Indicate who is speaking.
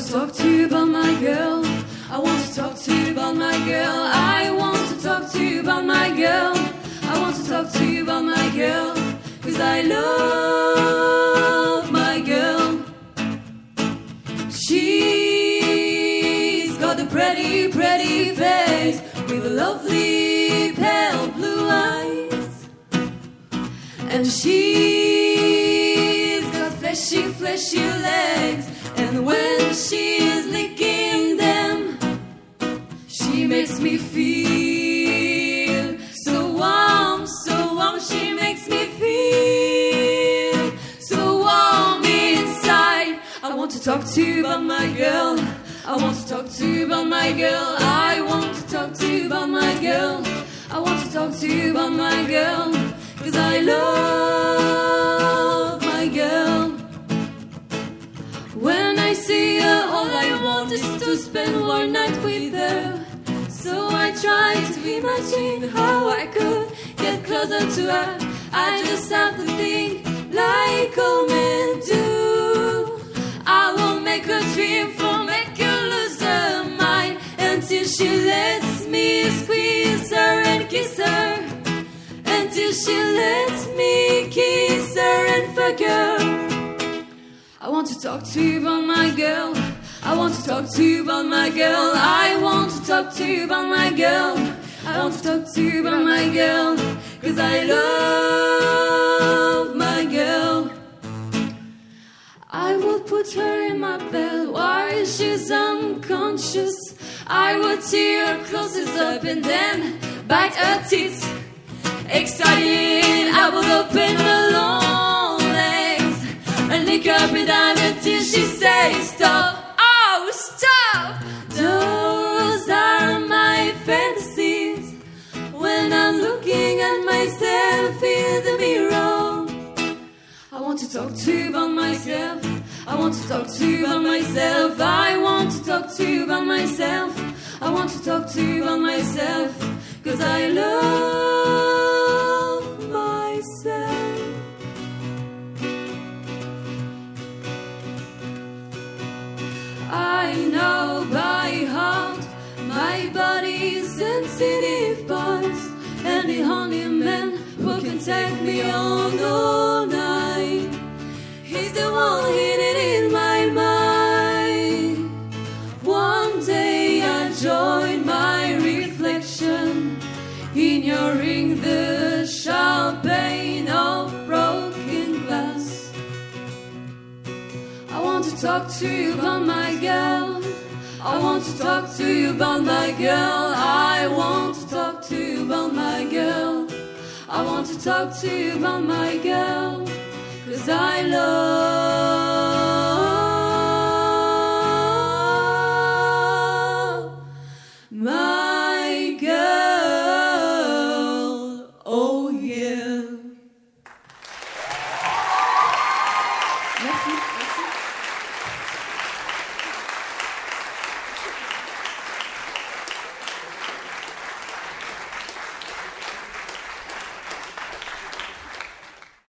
Speaker 1: to talk to you about my girl. I want to talk to you about my girl. I want to talk to you about my girl. I want to talk to you about my girl, 'cause I love my girl. She's got a pretty, pretty face with lovely pale blue eyes, and she's got fleshy, fleshy legs, and when she's licking them, she makes me feel so warm, so warm. She makes me feel so warm inside. I want to talk to you about my girl. I want to talk to you about my girl. I want to talk to you about my girl. I want to talk to you about my girl, 'cause I love my girl. When I see her, all I want is to spend one night with her. So I try to imagine how I could get closer to her. I just have to think like all men do. I won't make her dream for, make her lose her mind, until she lets me squeeze her and kiss her, until she lets me kiss her and fuck her. I want to talk to you about my girl. I want to talk to you about my girl. I want to talk to you about my girl. I want to talk to you about my girl, 'cause I love my girl. I will put her in my bed while she's unconscious. I will tear her clothes up and then bite her teeth. Excited, I will open her long legs and lick her up and down until she says stop. Oh, stop! Those are my fantasies when I'm looking at myself in the mirror. I want to talk to you about myself. I want to talk to you about myself. I want to talk to you about myself. I want to talk to you about myself, 'cause I love myself. I know by heart my body's sensitive parts, and the only man who can take me on all night, he's the one hidden in my mind. One day I join my reflection in your ring, the sharp pain of broken glass. I want to talk to you about my girl. I want to talk to you about my girl. I want to talk to you about my girl. I want to talk to you about my girl, 'cause I love